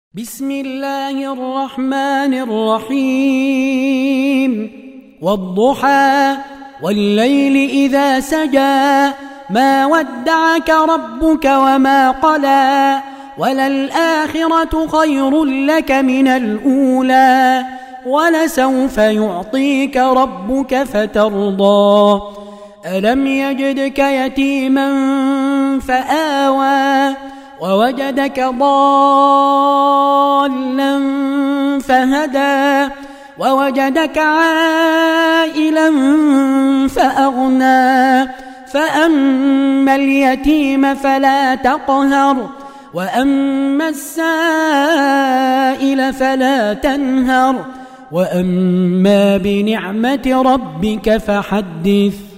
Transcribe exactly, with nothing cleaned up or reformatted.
بسم الله الرحمن الرحيم والضحى والليل إذا سجى ما ودعك ربك وما قلى وللآخرة خير لك من الأولى ولسوف يعطيك ربك فترضى ألم يجدك يتيما فآوى ووجدك ضالا فهدى ووجدك عائلا فأغنى فأما اليتيم فلا تقهر وأما السائل فلا تنهر وأما بنعمة ربك فحدث.